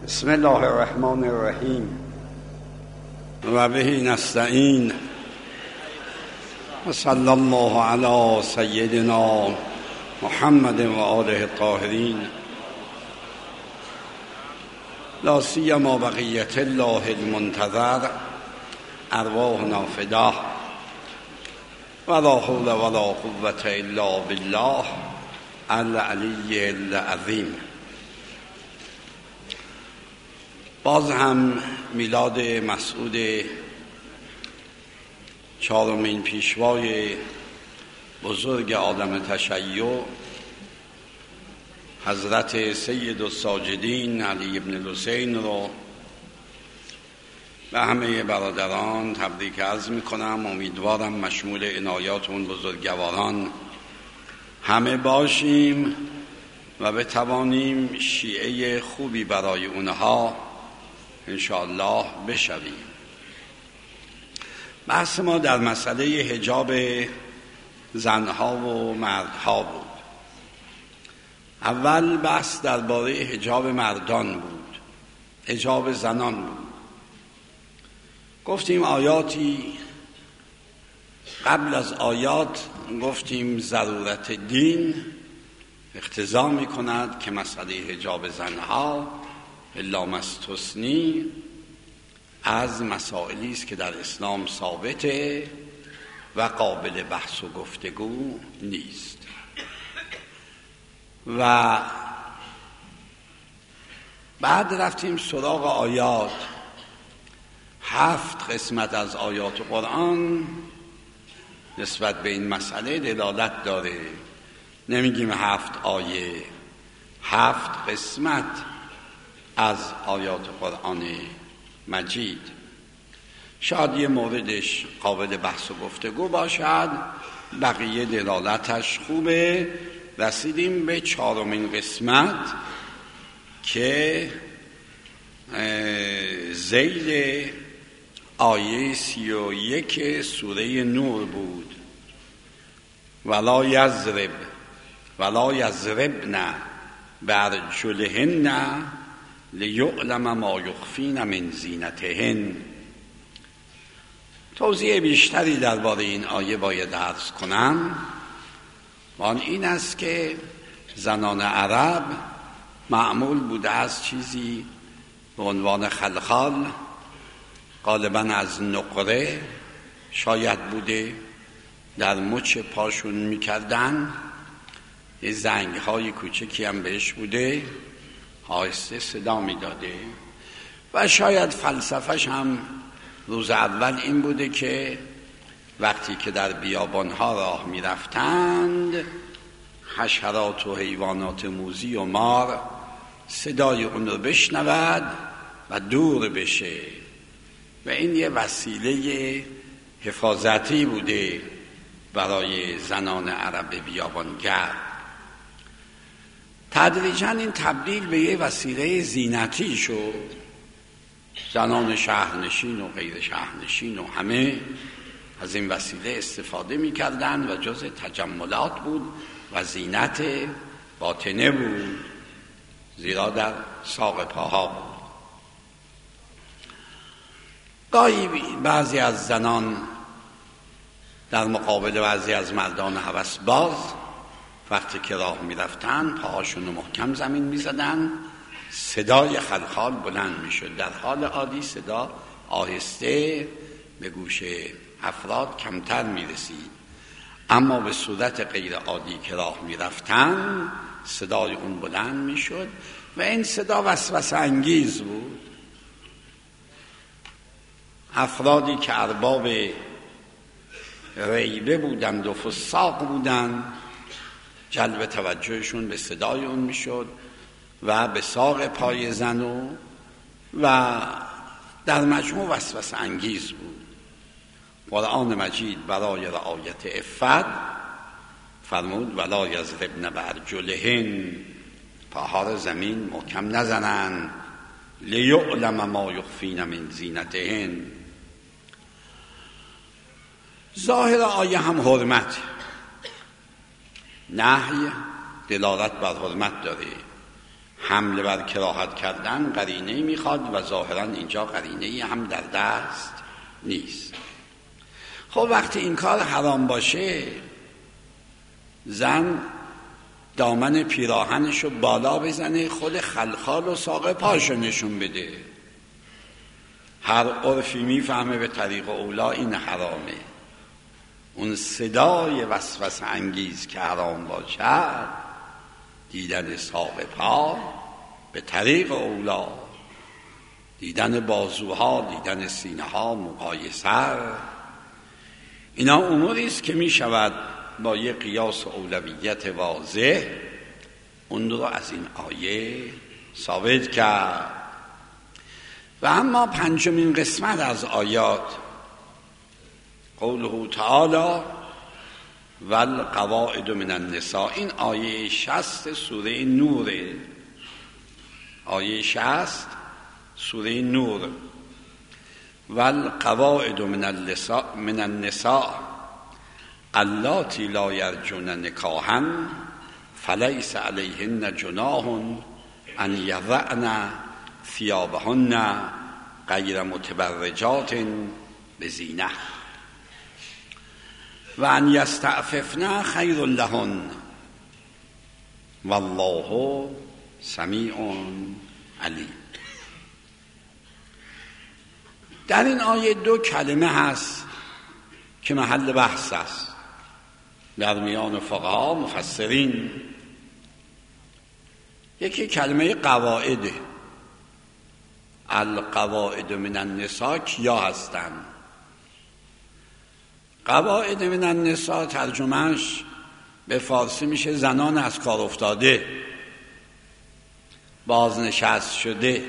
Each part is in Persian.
بسم الله الرحمن الرحیم و به نستعین و صلی الله علی سیدنا محمد و آله الطاهرین لا سیما بقیة الله المنتظر ارواحنا فداه و لا حول و لا قوة الا بالله العلی العظیم. باز هم میلاد مسعود چهارمین پیشوای بزرگ عالم تشیع حضرت سید الساجدین علی بن الحسین رو به همه برادران تبریک عرض میکنم. امیدوارم مشمول عنایات اون بزرگواران همه باشیم و بتوانیم شیعه خوبی برای اونها انشاءالله بشویم. بحث ما در مسئله حجاب زنها و مردها بود. اول بحث درباره حجاب مردان بود، حجاب زنان بود. گفتیم آیاتی قبل از آیات گفتیم ضرورت دین اقتضا می کند که مسئله حجاب زنها الا مستثنی از مسائلی است که در اسلام ثابته و قابل بحث و گفتگو نیست. و بعد رفتیم سراغ آیات. 7 قسمت از آیات قرآن نسبت به این مسئله دلالت داره. نمیگیم 7 آیه، 7 قسمت از آیات قرآن مجید. شاید یه موردش قابل بحث و گفتگو باشد، بقیه دلالتش خوبه. رسیدیم به 4مین قسمت که ذیل آیه 31 سوره نور بود. ولا یضربن بارجلهن لیعلم ما یخفین من زینتهن. توضیح بیشتری درباره این آیه باید عرض کنم. آن این است که زنان عرب معمول بوده از چیزی به عنوان خلخال، غالبا از نقره شاید بوده، در مچ پاشون میکردن. یه زنگ های کوچکی هم بهش بوده، آهسته صدا میداده. و شاید فلسفهش هم روز اول این بوده که وقتی که در بیابانها راه میرفتند حشرات و حیوانات موذی و مار صدای اون رو بشنود و دور بشه و این یه وسیله حفاظتی بوده برای زنان عرب بیابانگرد. تدریجاً این تبدیل به یه وسیله زینتی شد. زنان شهرنشین و غیر شهرنشین و همه از این وسیله استفاده می کردن و جز تجملات بود و زینت باطنه بود، زیرا در ساق پاها بود. گاهی بعضی از زنان در مقابل بعضی از مردان هوسباز وقتی که راه می رفتن پاهاشون رو محکم زمین می زدن، صدای خلخال بلند می شد. در حال عادی صدا آهسته به گوش افراد کمتر می رسید، اما به صورت غیر عادی که راه می رفتن صدای اون بلند می شد و این صدا وسوسه انگیز بود. افرادی که ارباب ریبه بودند و فساق بودند جلب توجهشون به صدای اون می شد و به ساق پای زن و در مجموع وسوسه انگیز بود. قرآن مجید برای رعایت عفت فرمود ولا یضربن بارجلهن، پاها را زمین محکم نزنن، لیعلم ما یخفین من زینتهن. ظاهر آیه هم حرمت، نهی دلالت بر حرمت داره. حمله بر کراهت کردن قرینه میخواد و ظاهرا اینجا قرینه هم در دست نیست. خب وقتی این کار حرام باشه، زن دامن پیراهنشو بالا بزنه، خود خلخال و ساق پاشو نشون بده. هر عرفی میفهمه به طریق اولا این حرامه. اون صدای وسوسه انگیز که حرام باشد، دیدن ساق پا به طریق اولا، دیدن بازوها، دیدن سینه ها، موهای سر، اینا اموری است که می شود با یک قیاس اولویت واضح اون رو از این آیه ثابت کرد. و اما پنجمین قسمت از آیات، قوله تعالی والقواعد من النساء، این آیه 60 سوره نوره. آیه 60 سوره نور. والقواعد من النساء اللاتی لا یرجون نکاحا فلیس علیهن جناح ان یضعن ثیابهن غیر متبرجات بزینه و ان یستعففن خیر لهن والله سمیع علیم. در این آیه دو کلمه هست که محل بحث است در میان فقها مفسرین. یکی کلمه قواعده. القواعد من النساء کیا هستند؟ قواعد من النساء ترجمهش به فارسی میشه زنان از کار افتاده، بازنشست شده.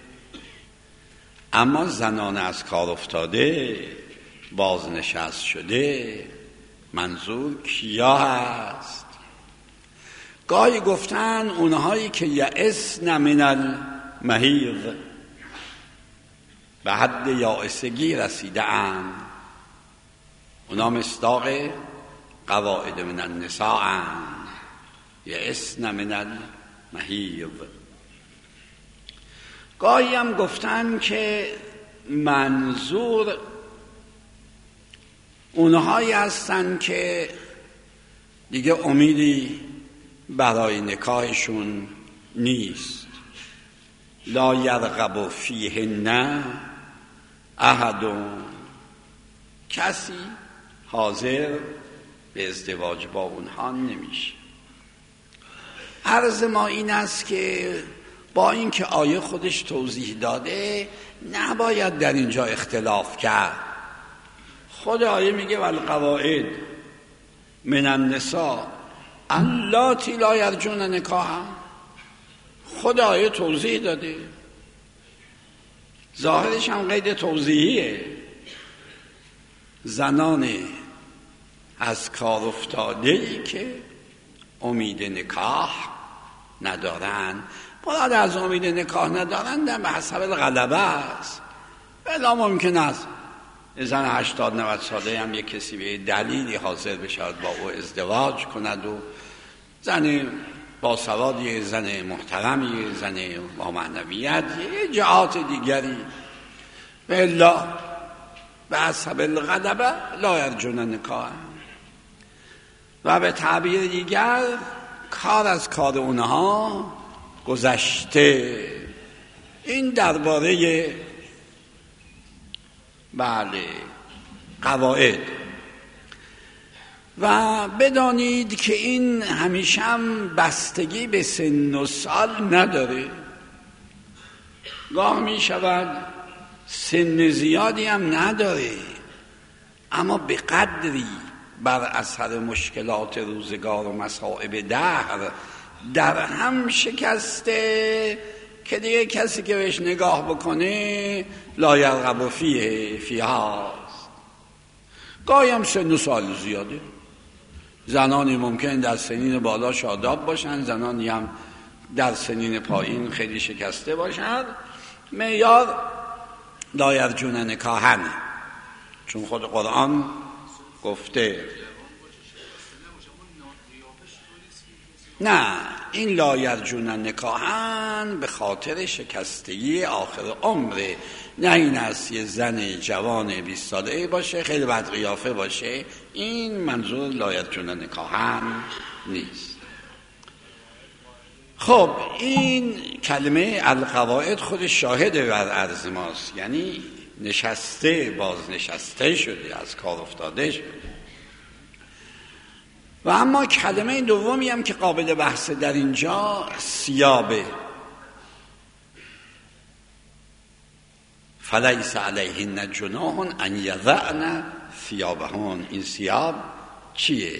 اما زنان از کار افتاده، بازنشست شده، منظور کیا هست؟ گاهی گفتن اونهایی که یئسن من المحیض، به حد یائسگی رسیده اند، اونا مصداق قواعد من النساء اند. یئسن من المحیض. گاهی هم گفتن که منظور اونهایی هستن که دیگه امیدی برای نکاحشون نیست. لا یرغب فیهن احد، کسی حاضر به ازدواج با اونها نمیشه. عرض ما این است که با اینکه آیه خودش توضیح داده نباید در اینجا اختلاف کرد. خود آیه میگه والقواعد من النساء اللاتی لا یرجون نکاحا. خود آیه توضیح داده، ظاهرش هم قید توضیحیه. زنان از کار افتاده‌ای که امید نکاح ندارن. مراد از امید نکاح ندارن در به حسب الغلبه است. بلا ممکن است زن 80-90 ساله هم یک کسی به دلیلی حاضر بشود با او ازدواج کند و زن باسوادی، زن محترمی، زن با معنویت، یه جهات دیگری. بلا به حسب الغلبه لا یرجون نکاح. و به تعبیر دیگر کار از کار اونها گذشته. این درباره قواعد. و بدانید که این همیشه هم بستگی به سن و سال نداره. گاه می شود سن زیادی هم نداره، اما به قدری بر اثر مشکلات روزگار و مصائب دهر در هم شکسته که دیگه کسی که بهش نگاه بکنه لا یرغب فیها. گاهی هم سن و سال زیاده. زنانی ممکن در سنین بالا شاداب باشن، زنانی هم در سنین پایین خیلی شکسته باشن. معیار لا یرجون نکاحن، چون خود قرآن گفته. نه، این لا یرجون نکاحن به خاطر شکستگی آخر عمره، نه این است یه زن جوان 20 ساله باشه خیلی بد قیافه باشه، این منظور لا یرجون نکاحن نیست. خب این کلمه القواعد خود شاهد بر عرض ماست، یعنی نشسته، بازنشسته شده، از کار افتاده شده. و اما کلمه دومی هم که قابل بحث در اینجا ثیابه. فلیس علیهن جناح ان یضعن ثیابهن. این ثیاب چیه؟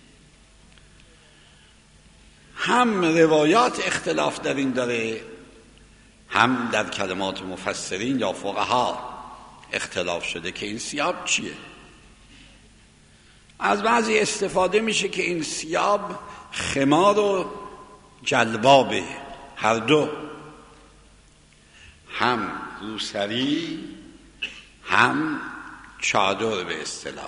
هم روایات اختلاف در این داره، هم در کلمات مفسرین یا فقها اختلاف شده که این ثیاب چیه. از بعضی استفاده میشه که این ثیاب خمار و جلبابه، هر دو، هم روسری هم چادر به اصطلاح.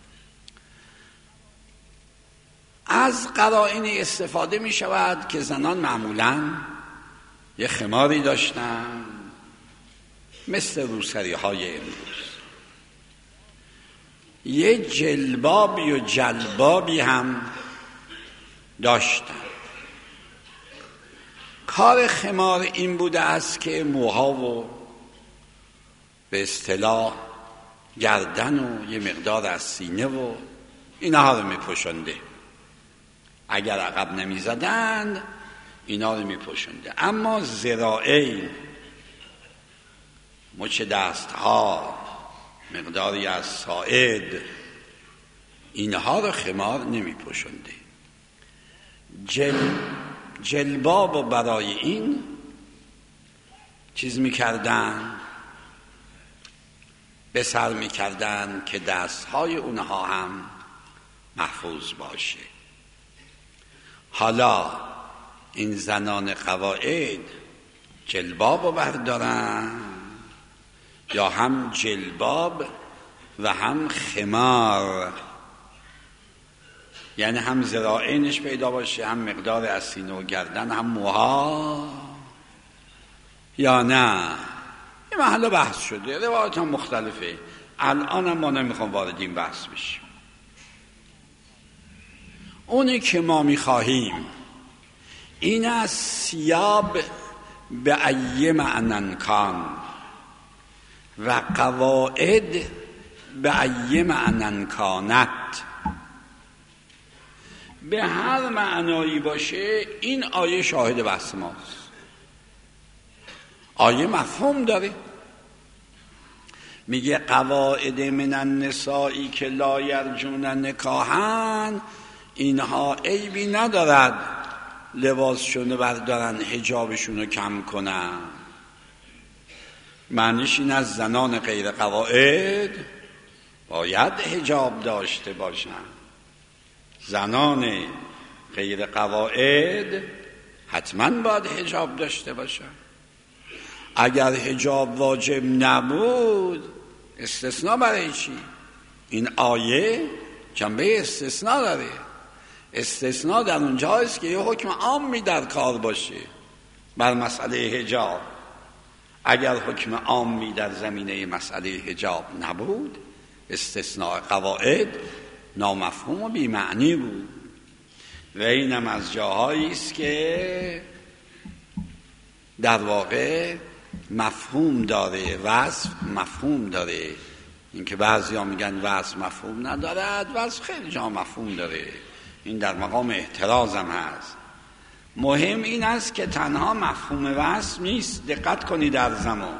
از قرائن استفاده می شود که زنان معمولاً یه خماری داشتن مثل روسری های امروز، یه جلبابی و جلبابی هم داشتن. کار خمار این بوده است که موها و به اصطلاح گردن و یه مقدار از سینه و اینها رو می پوشنده. اگر عقب نمی زدند اینا رو می پوشنده. اما ذراعین، مچ دست ها، مقداری از ساعد، اینها رو خمار نمی پوشنده. جلباب و برای این چیز می کردن، به سر می کردن که دست های اونها هم محفوظ باشه. حالا این زنان قواعد جلباب رو بردارن یا هم جلباب و هم خمار، یعنی هم ذراعینش پیدا باشه، هم مقدار از سینه و گردن، هم موها، یا نه؟ این محل بحث شده، روایت هم مختلفه. الان هم ما نمیخوام وارد این بحث بشیم. اونی که ما میخواهیم این از ثیاب به ای معنن کان و قواعد به ای معنن کانت، به هر معنایی باشه این آیه شاهد بحث ماست. آیه مفهوم داره، میگه قواعد من النسائی که لا یرجون نکاحن، اینها عیبی ندارد لباسشونو بردارن، حجابشونو کم کنن. معنیش این از زنان غیر قواعد باید حجاب داشته باشن. زنان غیر قواعد حتما باید حجاب داشته باشن. اگر حجاب واجب نبود استثناء برای چی؟ این آیه جنبه استثناء داره. استثناء در اونجا است که یه حکم عامی در کار باشه بر مسئله حجاب. اگر حکم عامی در زمینه مسئله حجاب نبود، استثناء قواعد نامفهوم و بی‌معنی بود. و اینم از جاهایی است که در واقع مفهوم داره، وصف مفهوم داره. اینکه بعضیا میگن وصف مفهوم ندارد، وصف خیلی جا مفهوم داره. این در مقام احتراز هم هست. مهم این است که تنها مفهوم وصف نیست. دقت کنید در زمان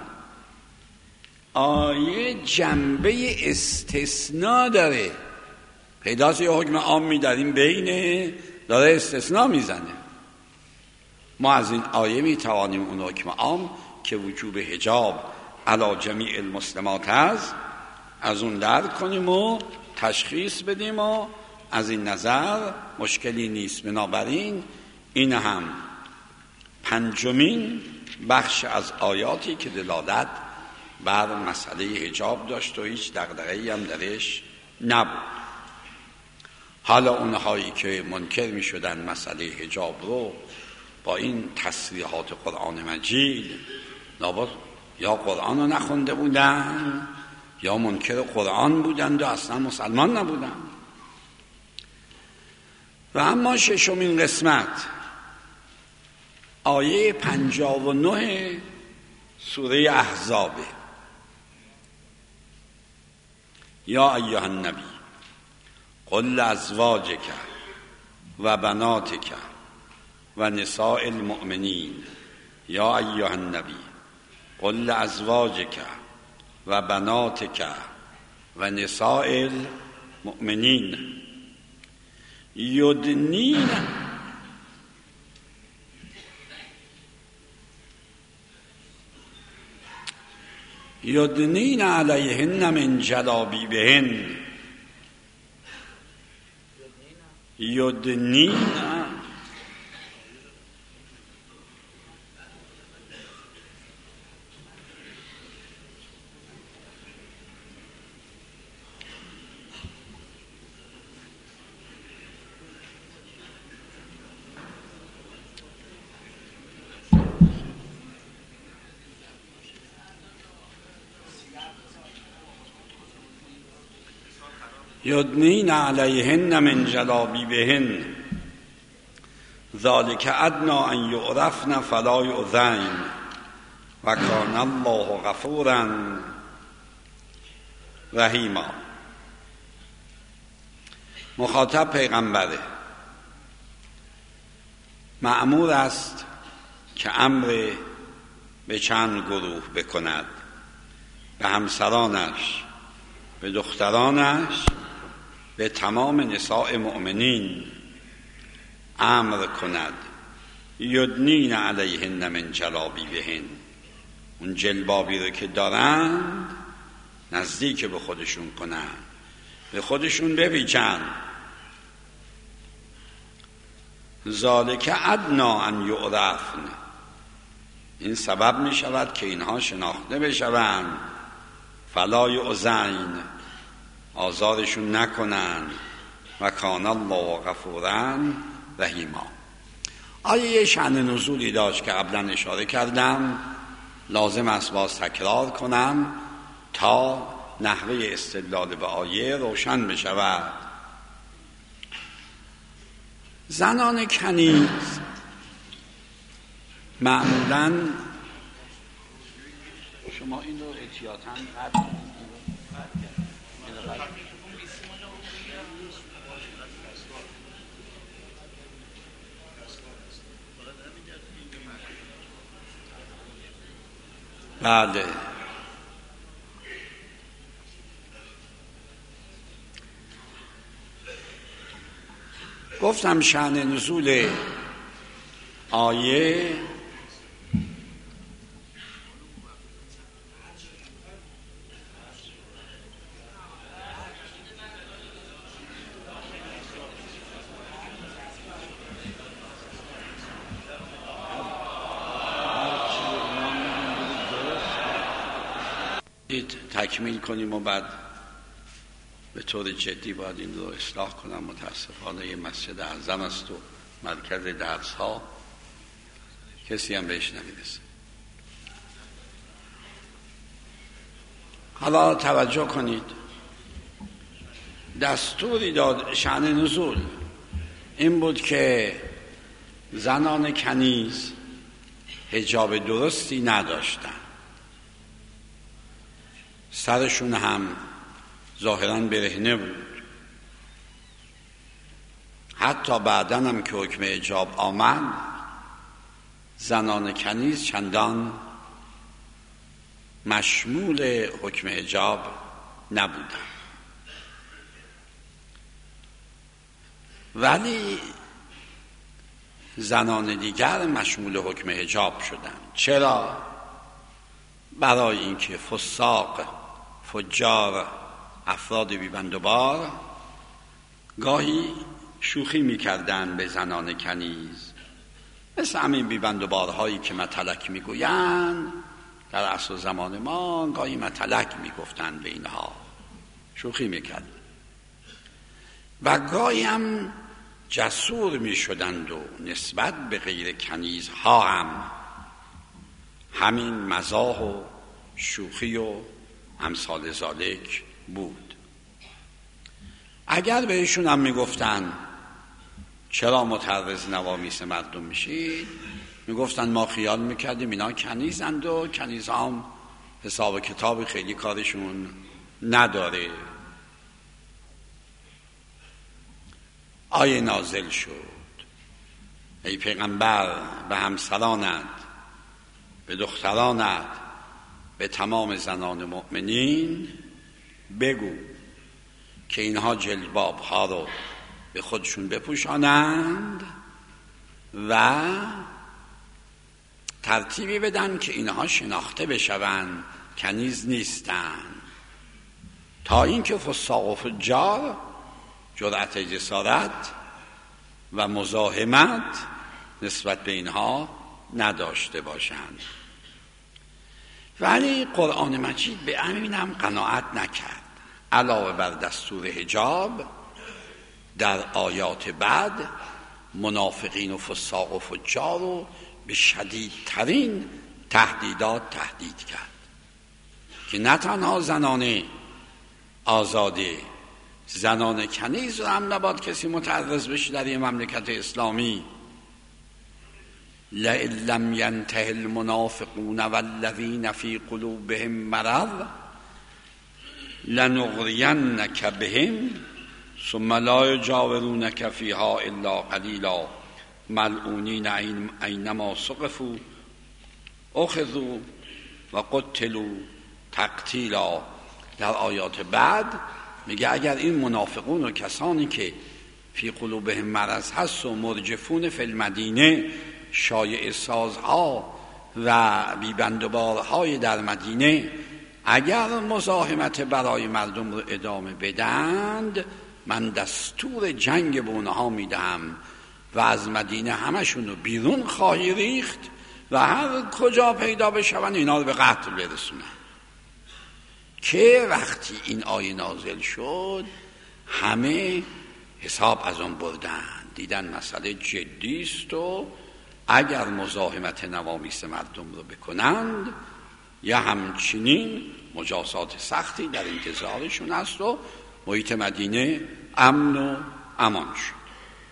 آیه جنبه استثناء داره. پیداست یه حکم عامی در این بینه داره استثناء میزنه. ما از این آیه میتوانیم اون حکم عام که وجوب حجاب علی جمیع المسلمات هست از اون درک کنیم و تشخیص بدیم و از این نظر مشکلی نیست. بنابراین این هم پنجمین بخش از آیاتی که دلالت بر مسئله حجاب داشت و هیچ دغدغه‌ای هم درش نبود. حالا اونهایی که منکر می شدن مسئله حجاب رو با این تصریحات قرآن مجید لابد یا قرآن رو نخونده بودن یا منکر قرآن بودند و اصلا مسلمان نبودند. و اما ششمین قسمت آیه 59 سوره احزاب: یا ایها النبی قل لازواجک و بناتک و نساء المؤمنین یا ایها النبی قل لازواجک و بناتک و نساء المؤمنین یدنین علیهن من جلابیبهن. یدنین یدنین علیهن من جلابیبهن ذالک ادنی ان یعرفن فلا یؤذین و کان الله غفورا رحیما. مخاطب پیغمبره، مأمور است که امر به چند گروه بکند: به همسرانش، به دخترانش، به تمام نساء مؤمنین امر کند یدنین علیهن من جلابیبهن. اون جلبابی رو که دارند نزدیک به خودشون کنند، به خودشون بپیچن. ذالک ادنی ان یعرفن، این سبب می شود که اینها شناخته بشوند. فلا یؤذین، آزارشون نکنن. و کان الله غفورا رحیما. آیه شأن نزولی داشت که قبلا اشاره کردم، لازم است باز تکرار کنم تا نحوه استدلال به آیه روشن بشود. زنان کنیز معمولاً، شما این رو احتیاطاً بله. گفتم شأن نزول آیه تکمیل کنیم و بعد به طور جدی باید این رو اصلاح کنم. متاسفانه یه مسجد اعظم است و مرکز درس ها، کسی هم بهش نمیرسه. حالا توجه کنید، دستوری داد شأن نزول این بود که زنان کنیز حجاب درستی نداشتن، سرشون هم ظاهراً برهنه بود. حتی بعداً هم که حکم حجاب آمد، زنان کنیز چندان مشمول حکم حجاب نبودن. ولی زنان دیگر مشمول حکم حجاب شدن. چرا؟ برای اینکه فساق، فجار، افراد بیبند و بار گاهی شوخی میکردن به زنان کنیز، مثل همین بیبند و بارهایی که متلک میگویند در عصر زمان ما. گاهی متلک میگفتن به اینها، شوخی میکردن. و گاهی هم جسور می شدند و نسبت به غیر کنیزها هم همین مزاح و شوخی و امثال ذالک بود. اگر بهشون هم می گفتن چرا متعرض نوامیس مردم میشید، می گفتن ما خیال میکردیم اینا کنیزند و کنیزها هم حساب کتاب خیلی کارشون نداره. آیه نازل شد ای پیغمبر به همسرانت، به دخترانت، به تمام زنان مؤمنین بگو که اینها جلباب ها رو به خودشون بپوشانند و ترتیبی بدن که اینها شناخته بشوند کنیز نیستند، تا اینکه فساق و فجار جرأت جسارت و مزاحمت نسبت به اینها نداشته باشند. ولی قرآن مجید به همینم قناعت نکرد. علاوه بر دستور حجاب، در آیات بعد منافقین و فساق و فجار رو به شدیدترین تهدیدات تهدید کرد که نه تنها زنان آزاده، زنان کنیز رو هم نباید کسی متعرض بشه در این مملکت اسلامی. لئن لم ینته المنافقون والذین فی قلوبهم مرض لنغرینک بهم ثم لا یجاورونک فیها الا قلیلا ملعونین اینما ثقفوا اخذوا و قتلوا تقتیلا. در آیات بعد میگه اگر این منافقون و کسانی که فی قلوبهم مرض هست و مرجفون فی المدینه، شایعه سازها و بیبندوبارهای در مدینه، اگر مزاحمت برای مردم رو ادامه بدند، من دستور جنگ به اونها میدم و از مدینه همشون رو بیرون خواهی ریخت و هر کجا پیدا بشون اینا رو به قتل برسونن. که وقتی این آیه نازل شد همه حساب از اون بردن، دیدن مسئله جدی است و اگر مزاحمت نوامیس مردم رو بکنند یا همچنین مجازات سختی در انتظارشون است و محیط مدینه امن و امان شد.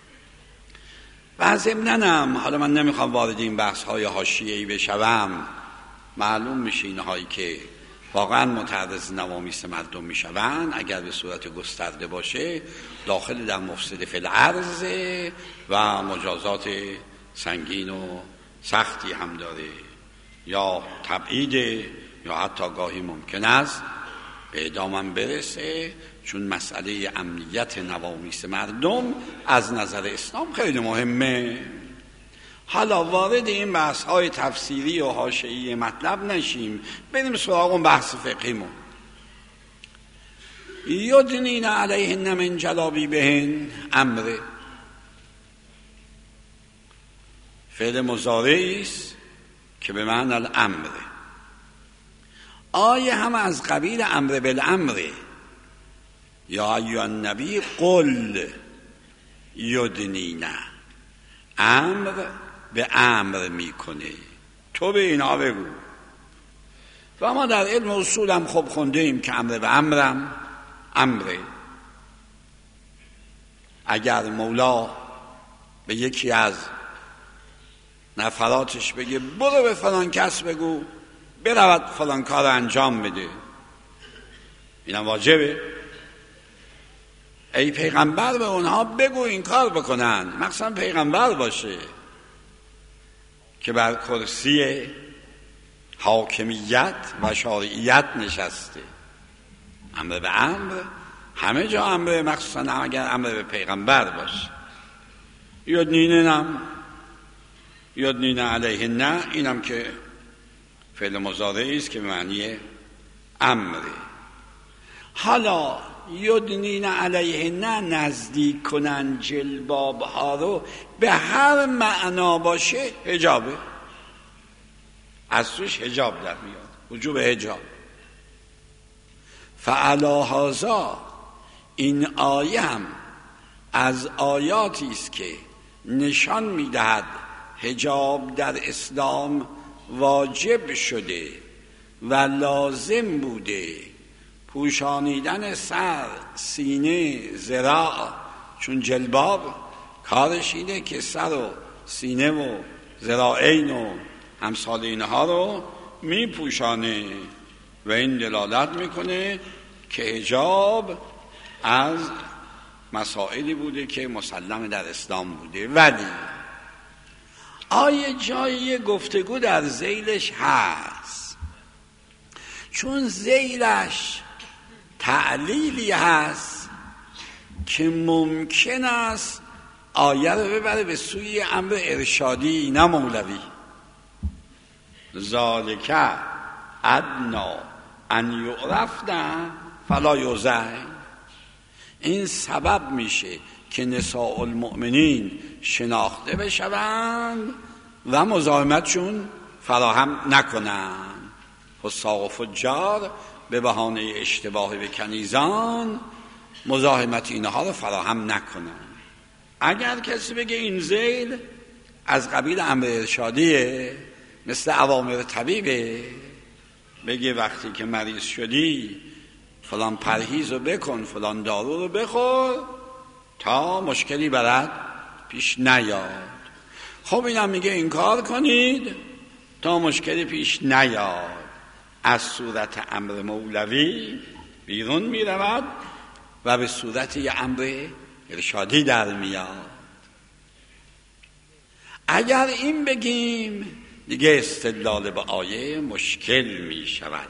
و ضمناً حالا من نمیخوام وارد این بحث های حاشیه‌ای بشوم، معلوم میشه اینهایی که واقعا متعرض نوامیس مردم میشوند اگر به صورت گسترده باشه داخل در مفسد فی الارض و مجازات سنگین و سختی هم داره، یا تبعید یا حتی گاهی ممکن است به اعدام برسه، چون مسئله امنیت نوامیس مردم از نظر اسلام خیلی مهمه. حالا وارد این بحث های تفسیری و حاشیه‌ای مطلب نشیم، بریم سراغ اون بحث فقهیمون. یدنین علیهن من جلابیبهن امر، فعل مضارعی است که به معنی الامر. آیه هم از قبیل امر بالامر، یا ایها النبی قل یدنین، امر به امر میکنه، تو به اینا بگو. و ما در علم اصول هم خب خونده ایم که امر به امرم امره. اگر مولا به یکی از نفراتش بگه برو به فلان کس بگو برود فلان کار انجام بده، اینم واجبه. ای پیغمبر به اونها بگو این کار بکنن، مخصوصا پیغمبر باشه که بر کرسی حاکمیت و شرعیت نشسته. امر به امر همه جا امر، مخصوصا اگر امر به پیغمبر باشه. یدنین علیهن، اینم که فعل مضارعی است که به معنی امره. حالا یدنین علیهن نزدیک کنن جلباب ها رو به هر معنا باشه حجابه، از توش حجاب در میاد، وجوب حجاب. فعلی هذا این آیه هم از آیاتی است که نشان می‌دهد حجاب در اسلام واجب شده و لازم بوده. پوشانیدن سر، سینه، ذراع، چون جلباب کارش اینه که سر و سینه و ذراعین و امثال اینها رو میپوشانه و این دلالت میکنه که حجاب از مسائلی بوده که مسلم در اسلام بوده. ولی آیه جایی گفتگو در ذیلش هست، چون ذیلش تعلیلی هست که ممکن است آیه رو ببره به سوی امر ارشادی نه مولوی. ذالک ادنا ان یعرفن فلا یؤذین. این سبب میشه که نساء المؤمنین شناخته بشوند و مزاحمتشون فراهم نکنند. فساق و فجار به بهانه اشتباه به کنیزان مزاحمت اینها رو فراهم نکنند. اگر کسی بگه این ذیل از قبیل امر ارشادیه، مثل اوامر طبیبه، بگه وقتی که مریض شدی فلان پرهیز رو بکن، فلان دارو رو بخور تا مشکلی برات پیش نیاد. خب اینم میگه این کار کنید تا مشکلی پیش نیاد. از صورت امر مولوی بیرون میرود و به صورت یه امر ارشادی در میاد. اگر این بگیم دیگه استدلال به آیه مشکل می شود.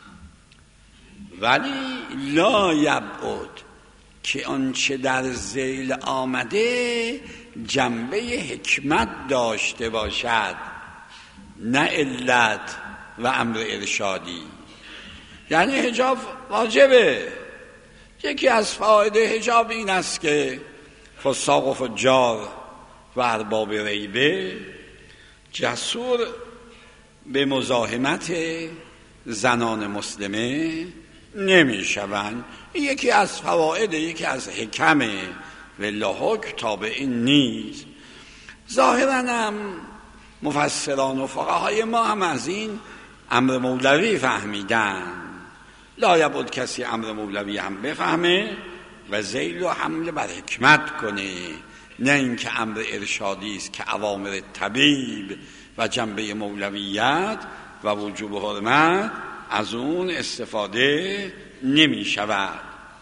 ولی لا یبعد که آنچه در ذیل آمده جنبه حکمت داشته باشد، نه علت و امر ارشادی. یعنی حجاب واجبه. یکی از فواید حجاب این است که فساق و فجار و ارباب ریبه جسور به مزاحمت زنان مسلمه نمی شوند. یکی از فواید، یکی از حکمه والله حکم تابع این نیست. ظاهراً هم مفسران و فقهای ما هم از این امر مولوی فهمیدن. لا یبعد کسی امر مولوی هم بفهمه و ذیل و حمل بر حکمت کنه، نه اینکه امر ارشادی است که اوامر طبیب و جنبه مولویت و وجوب حرمت از اون استفاده نمی شود.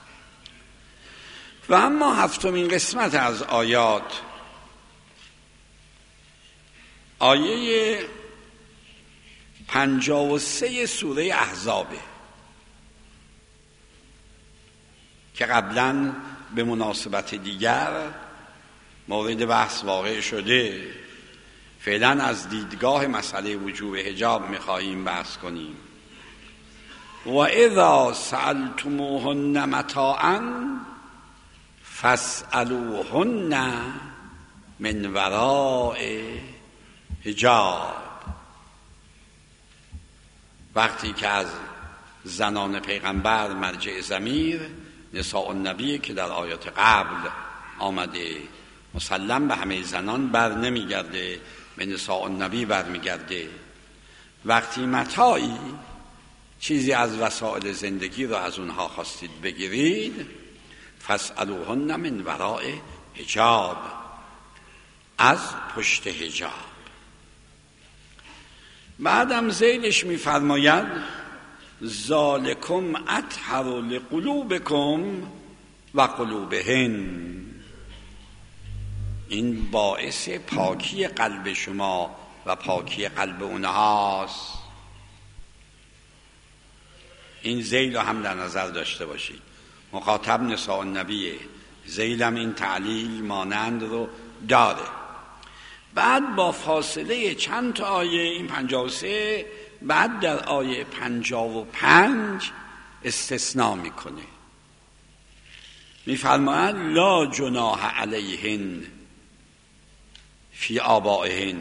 و اما هفتمین قسمت از آیات، آیه 53 سوره احزابه که قبلا به مناسبت دیگر مورد بحث واقع شده. فعلا از دیدگاه مسئله وجوب حجاب می‌خواهیم بحث کنیم. و اذا سألتموهن متاعا فاسألوهن من وراء حجاب. وقتی که از زنان پیغمبر مرجع ضمیر نساء النبی که در آیات قبل آمده مسلم به همه زنان بر نمیگرده، به نساء النبی بر میگرده. وقتی متاعی چیزی از وسائل زندگی رو از اونها خواستید بگیرید، فاسألوهن من وراء حجاب، از پشت حجاب. بعدم ذیلش میفرماید ذالکم اطهر لقلوبکم و قلوبهن. این باعث پاکی قلب شما و پاکی قلب اونهاست. این ذیل هم در نظر داشته باشید. مخاطب نساء النبیه، ذیلم این تعلیل مانند رو داره. بعد با فاصله چند تا آیه، این 53، بعد در آیه 55 استثناء میکنه. میفرماید لا جناح علیهن فی آبائهن.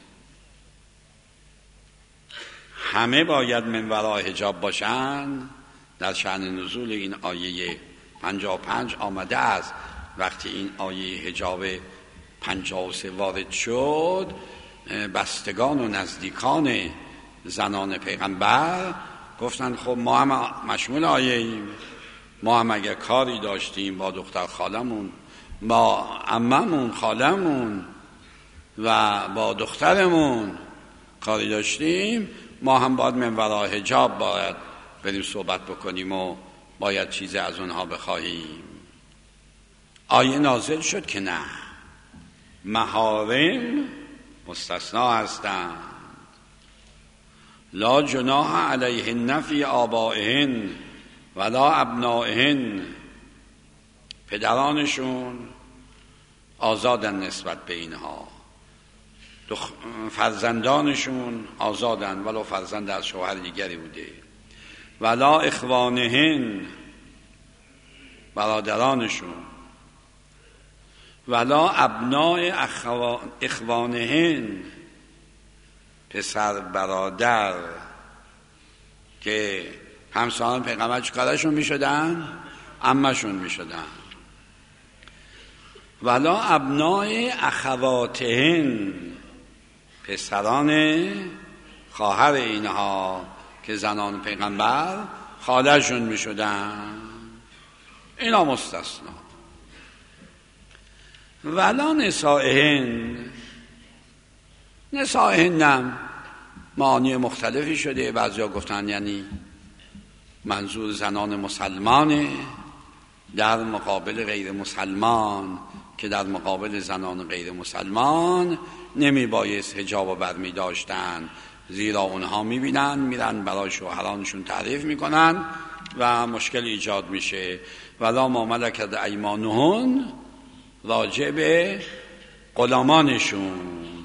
همه باید من ورای حجاب باشن. در شأن نزول این آیه 55 آمده است وقتی این آیه حجاب 53 وارد شد، بستگان و نزدیکان زنان پیغمبر گفتن خب ما هم مشمول آیه ایم، ما هم اگر کاری داشتیم با دختر خالمون، با عممون، خالمون و با دخترمون کاری داشتیم، ما هم باید من ورای حجاب باید بریم صحبت بکنیم و باید چیزی از اونها بخواهیم. آیه نازل شد که نه، محارم مستثنا هستند. لا جناح علیهن فی آبائهن ولا ابنائهن، پدرانشون آزادن نسبت به اینها، فرزندانشون آزادن ولو فرزند از شوهر دیگری بوده، ولا اخوانهن، برادرانشون، ولا ابناء اخوانهن، پسر برادر که همسایان پیغمبر چیکارشون میشدن؟ عمشون میشدن. ولا ابناء اخواتهن، پسران خواهر اینها که زنان پیغمبر خاله‌شون میشدن، اینا مستثنا. ولا نسائهن، نسائهن هم معانی مختلفی شده. بعضیا گفتن یعنی منظور زنان مسلمانه در مقابل غیر مسلمان، که در مقابل زنان غیر مسلمان نمی بایست حجاب برمی داشتن، زیرا اونها میبینن میرن برای شوهرانشون تعریف میکنن و مشکل ایجاد میشه. ولا ما ملکت ایمانهن، راجع به غلامانشون.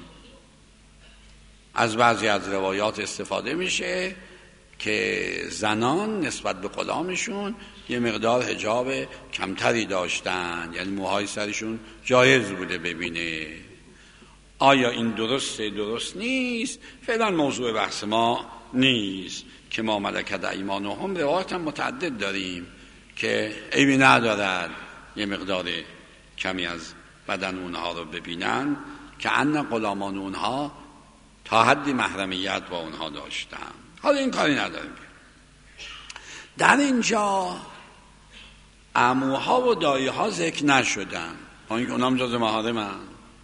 از بعضی از روایات استفاده میشه که زنان نسبت به غلامشون یه مقدار حجاب کمتری داشتن، یعنی موهای سرشون جایز بوده ببینه. آیا این درسته درست نیست؟ فعلا موضوع بحث ما نیست. که ما ملکت ایمانهم روایت هم متعدد داریم که عیبی ندارد یه مقدار کمی از بدن اونها رو ببینن، که ان غلامان اونها تا حدی محرمیت با اونها داشتن. حالا این کاری نداریم. در اینجا عموها و داییها ذکر نشدن، با اینکه اونها هم جز محارمن.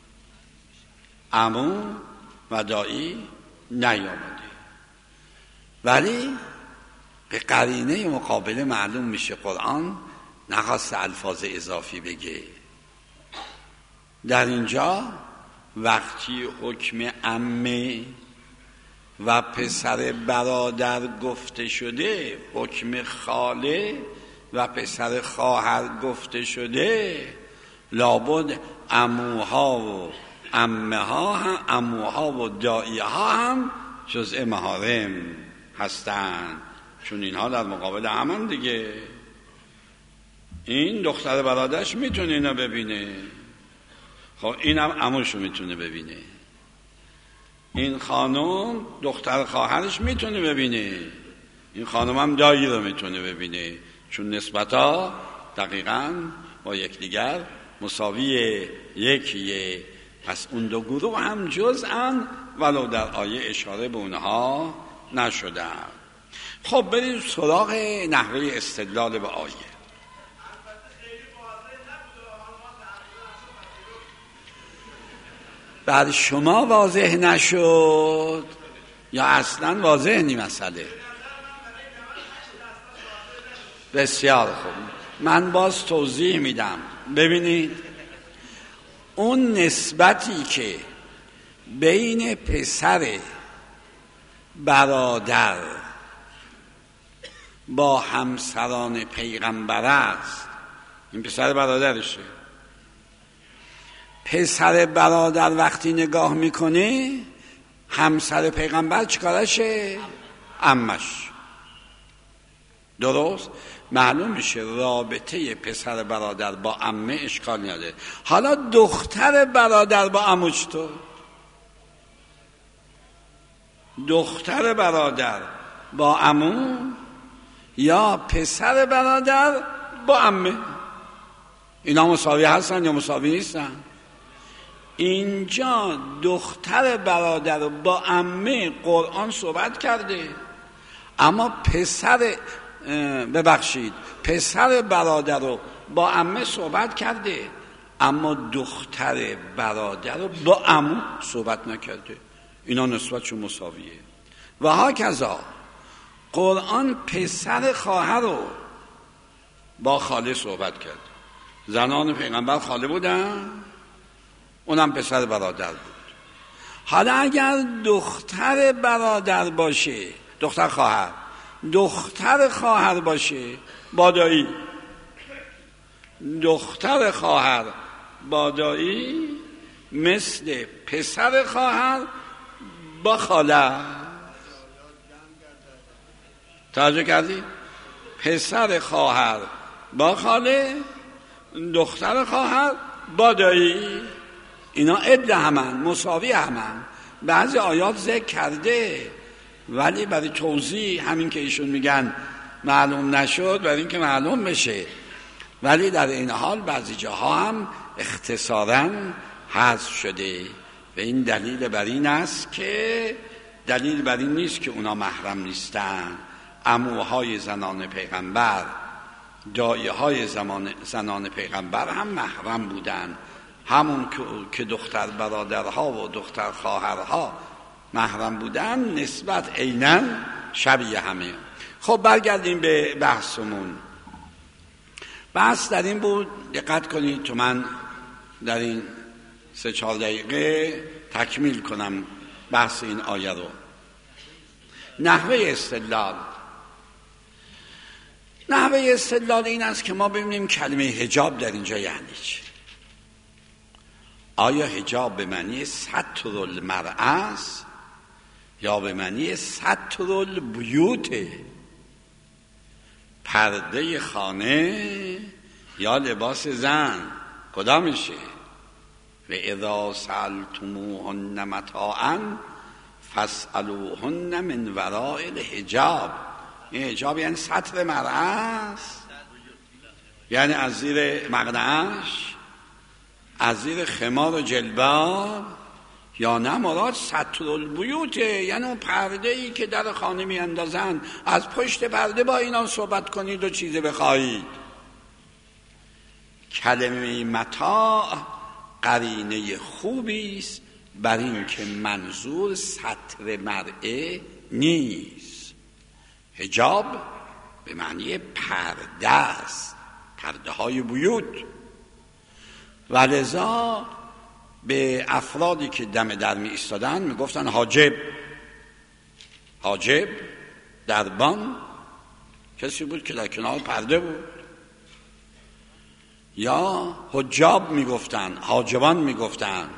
عمو و دایی نیامده، ولی به قرینه مقابله معلوم میشه قرآن نخواست الفاظ اضافی بگه. در اینجا وقتی حکم عمه و پسر برادر گفته شده، حکم خاله و پسر خواهر گفته شده، لابد عموها و عمه ها هم، عموها و دایی ها هم جزء محارم هستند، چون اینها در مقابل عمن دیگه. این دختر برادرش میتونه اینا ببینه، خب اینم عموشو میتونه ببینه. این خانم دختر خواهرش میتونه ببینه، این خانم هم دایی رو میتونه ببینه، چون نسبتا دقیقاً با یکدیگر مساوی یکیه. پس اون دو گروه هم جزءن ولو در آیه اشاره به اونها نشده. خب بریم سراغ نحوه استدلال به آیه. بر شما واضح نشد یا اصلا واضح نی مسئله؟ بسیار خوب، من باز توضیح میدم. ببینید، اون نسبتی که بین پسر برادر با همسران پیغمبر است، این پسر برادرشه. پسر برادر وقتی نگاه میکنه همسر پیغمبر چیکارشه؟ عمش. درست؟ معلوم میشه رابطه پسر برادر با عمه اشکال نداره. حالا دختر برادر با عمو چطور؟ دختر برادر با عمو یا پسر برادر با عمه؟ اینا مساوی هستن یا مساوی نیستن؟ اینجا دختر برادر رو با عمه قرآن صحبت کرده، اما پسر برادر رو با عمه صحبت کرده، اما دختر برادر رو با عمو صحبت نکرده. اینا نسبتشون مساویه. و هاکذا قرآن پسر خواهر رو با خاله صحبت کرد. زنان پیغمبر خاله بودن، اونم پسر برادر بود. حالا اگر دختر برادر باشه، دختر خواهر باشه با دایی، دختر خواهر با دایی مثل پسر خواهر با خاله. توجه کردی؟ پسر خواهر با خاله، دختر خواهر با دایی، اینا عدل همن، مساوی همن. بعضی آیات ذکر کرده ولی برای توضیح، همین که ایشون میگن معلوم نشد برای اینکه معلوم بشه، ولی در این حال بعضی جاها هم اختصاراً حذف شده. و این دلیل بر این است که دلیل بر این نیست که اونا محرم نیستن. عموهای زنان پیغمبر، دایه‌های زنان پیغمبر هم محرم بودن، همون که دختر برادرها و دختر خواهرها محرم بودن، نسبت عیناً شبیه همه. خب برگردیم به بحثمون. بحث در این بود، دقت کنید تو من در این 3-4 دقیقه تکمیل کنم بحث این آیه رو. نحوه استدلال این است که ما ببینیم کلمه حجاب در اینجا یعنی چی. آیا حجاب به معنی ستر المرأة است یا به معنی ستر البیوت، پرده خانه یا لباس زن؟ کدامشه؟ و اذا سألتموهن متاعا فاسألوهن من وراء الحجاب. این حجاب یعنی ستر مرأة است، یعنی از زیر مقنعش، از زیر خمار و جلباب، یا نه مراد ستر البیوت، یعنی اون پرده ای که در خانه می اندازن، از پشت پرده با اینا صحبت کنید و چیزی بخواهید. کلمه متاع قرینه خوبی است بر این که منظور ستر مرئه نیست. حجاب به معنی پرده است، پرده های بیوت. و لذا به افرادی که دم در می ایستادن می گفتن حاجب دربان کسی بود که در کنار پرده بود، یا حجاب می گفتن، حاجبان می گفتن.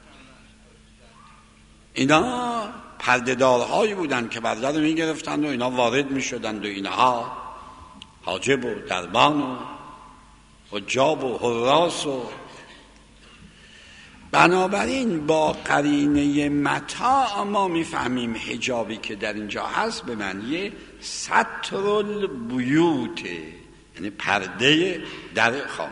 اینا پرده‌دارهایی بودن که پرده رو می گرفتن و اینا وارد می شدند و اینها حاجب و دربان و حجاب و حراس. و بنابراین با قرینه متاع ما میفهمیم حجابی که در اینجا هست به معنی ستر البیوت، یعنی پرده در خانه.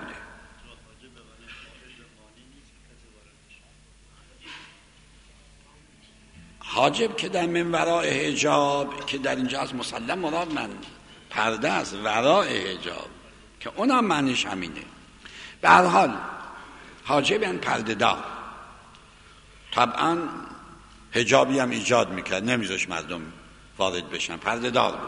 حاجب که در من وراء حجاب که در اینجا هست، مسلم مراد من پرده است وراء حجاب که اونم معنیش همینه. به هر حال حاجب یعنی پرده دار. طبعا حجابی هم ایجاد میکرد، نمیذاش مردم وارد بشن، پرده دار بود.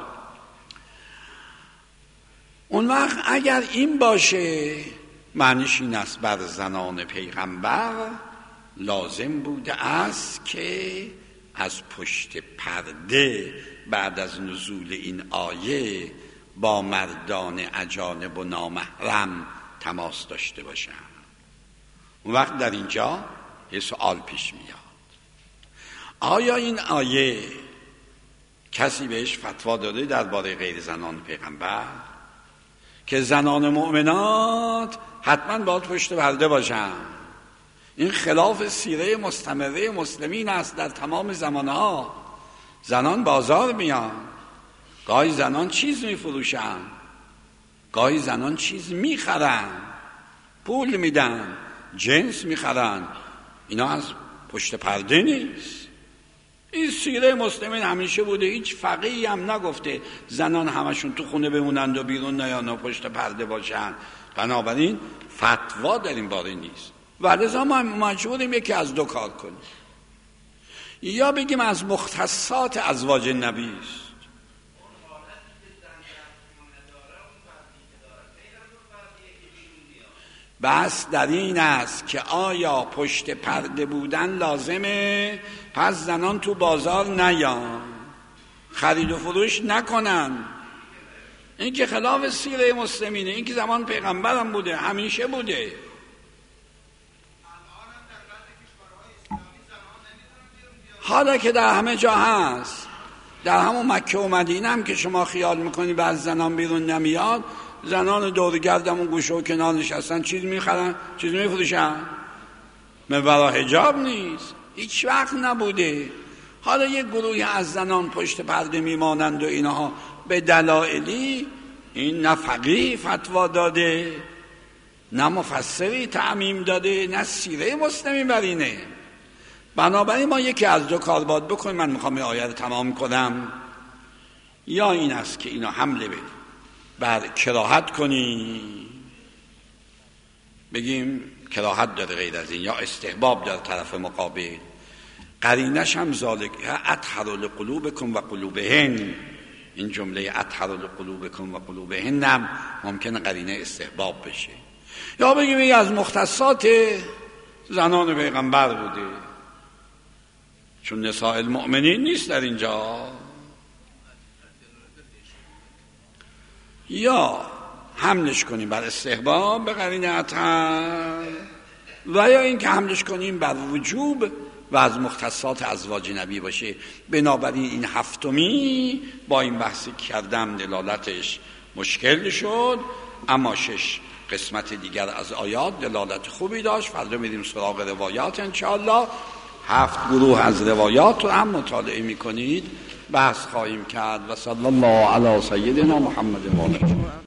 اون وقت اگر این باشه معنیش این است بر زنان پیغمبر لازم بوده است که از پشت پرده بعد از نزول این آیه با مردان اجانب و نامحرم تماس داشته باشن. اون وقت در اینجا یه سوال پیش میاد، آیا این آیه کسی بهش فتوا داده درباره غیر زنان پیغمبر که زنان مؤمنات حتما باید پشت پرده باشن؟ این خلاف سیره مستمره مسلمین است. در تمام زمانها زنان بازار میان، گاهی زنان چیز میفروشن، گاهی زنان چیز میخرن، پول میدن، جنس میخرن، اینا از پشت پرده نیست. این سیره مسلمین همیشه بوده، هیچ فقیهی هم نگفته زنان همشون تو خونه بمونند و بیرون نیان و پشت پرده باشن. بنابراین فتوا در این باره نیست و لذا ما مجبوریم یکی از دو کار کنیم: یا بگیم از مختصات ازواج نبی است، بس در این است که آیا پشت پرده بودن لازمه، پس زنان تو بازار نیان، خرید و فروش نکنن. این که خلاف سیره مسلمینه، این که زمان پیغمبرم بوده، همیشه بوده. حالا که در همه جا هست، در همون مکه و مدینه هم که شما خیال میکنی بعض زنان بیرون نمیاد، زنان دورگردمون گوشه و کنار نشستن، چیز میخرن، چیز میفروشن، مبرا حجاب نیست، هیچ وقت نبوده. حالا یک گروهی از زنان پشت پرده میمانند و اینها به دلایلی، این نه فقیه فتوا داده، نه مفسری تعمیم داده، نه سیره مسلمین بر اینه. بنابراین ما یکی از دو کار باید بکنیم. من میخوام این آیه رو تمام کنم. یا این است که اینا حمله بر کراهت کنیم، بگیم کراهت داره غیر از این، یا استحباب داره طرف مقابل، قرینش هم ذالک اطهر لقلوبکم و قلوبهن. این جمله اطهر لقلوبکم و قلوبهن هم ممکنه قرینه استحباب بشه. یا بگیم این از مختصات زنان پیغمبر بوده، چون نساء المؤمنین نیست در اینجا. یا حملش کنیم بر استحباب به قرینه اطهر، و یا این که حملش کنیم بر وجوب و از مختصات ازواج نبی باشه. بنابراین این هفتمی با این بحثی کردم دلالتش مشکل شد، اما 6 قسمت دیگر از آیات دلالت خوبی داشت. فردا میریم سراغ روایات انشاءالله. 7 گروه از روایات رو هم مطالعه میکنید، بحث خواهیم کرد. و صلی الله علی سیدنا محمد و آله.